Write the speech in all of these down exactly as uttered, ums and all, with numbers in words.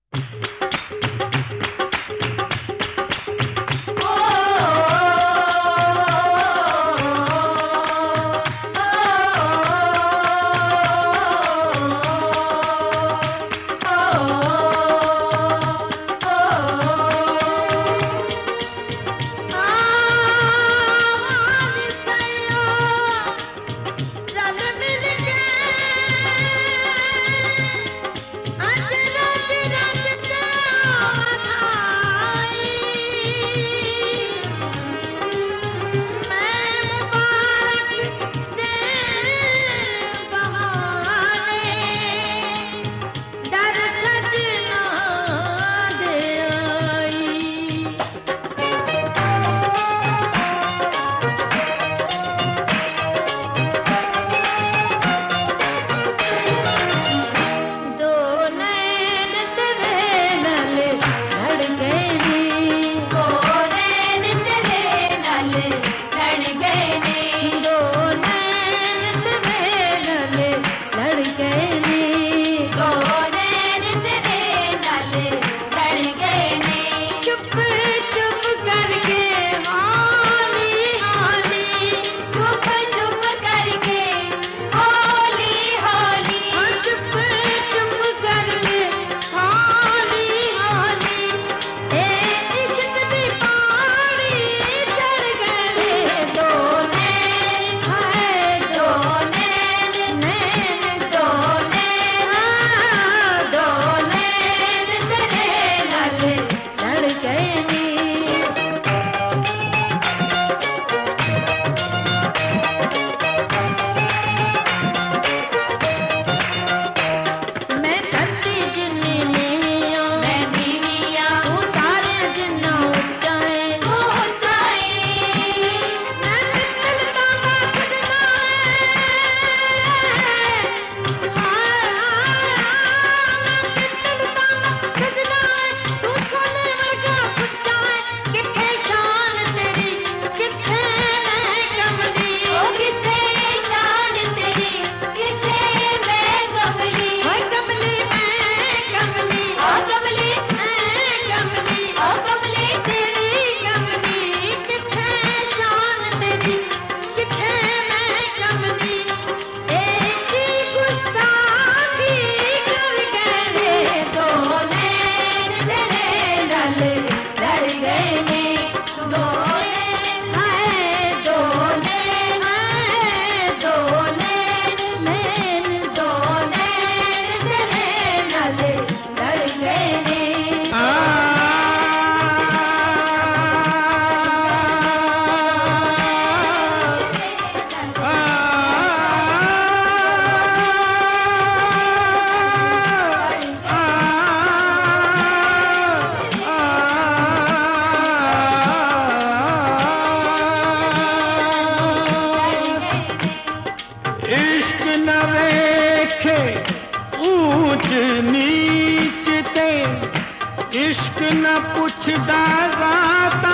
इश्क न पुछदा ज़ाता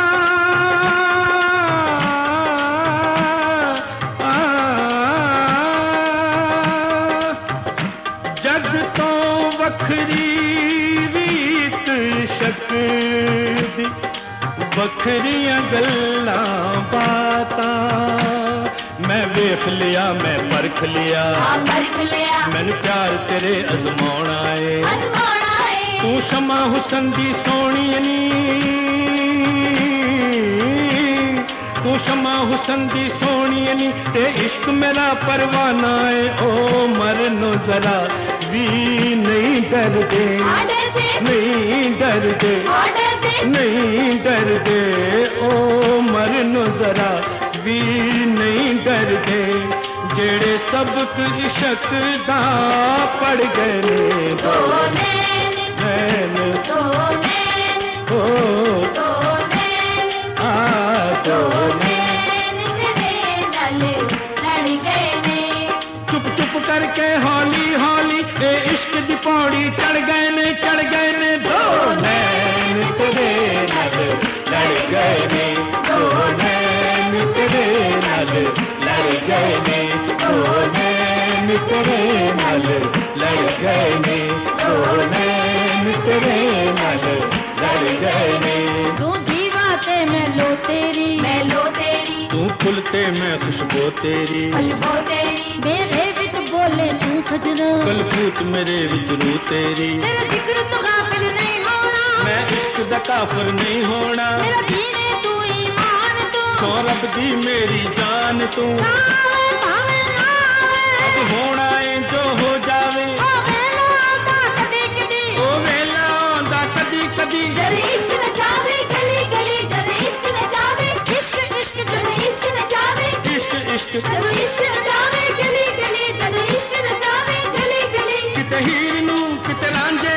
जग तो वखरी रीत शक दी वखरियां गल्लां बातां मैं वेख लिया मैं परख लिया मैनू प्यार तेरे अजमाउणा है तू शमा हुसन दी सोहणी नी तू शमा हुसन दी सोहणी नी ते इश्क मेरा परवाना है ओ मरनो जरा भी नहीं डरदे नहीं डरदे नहीं डरदे ओ मरनो जरा भी नहीं डरदे जेड़े सबक इश्क दा पढ़ गए दो नैन दो नैन ओ दो नैन आ दो नैन तेरे नाल लड़ गए ने चुप चुप करके हौली हौली ए इश्क दी पौड़ी चढ़ गए ने चढ़ गए ने दो नैन तेरे नाल लड़ गए ने दो नैन तेरे नाल लड़ गए ने दो नैन तेरे नाल लड़ गए ने दो नैन तेरे नाल लड़ गए ने। तू दीवा ते मैं लो तेरी, मैं लो तेरी, तू फुल ते मैं खुशबू तेरी, खुशबू तेरी, मेरे विच बोले तू सजना, कलपूत मेरे विच रू तेरी, तेरा जिक्र तो गाफिल नहीं होना, मैं इश्क दा काफिर नहीं होना, मेरा दीन तू ईमान तू, सौ रब दी मेरी जान तू, सावे भावे ना आवे, अब होना है जो हो जावे, ओ वेला आंदा कदी कदी, ओ वेला आंदा कदी कदी, जद इश्क न जावे गली गली, जद इश्क न जावे, इश्क इश्क जद इश्क न जावे, इश्क इश्क जद इश्क न जावे गली गली, जद इश्क न जावे गली गली, किते हीर नू किते रांझे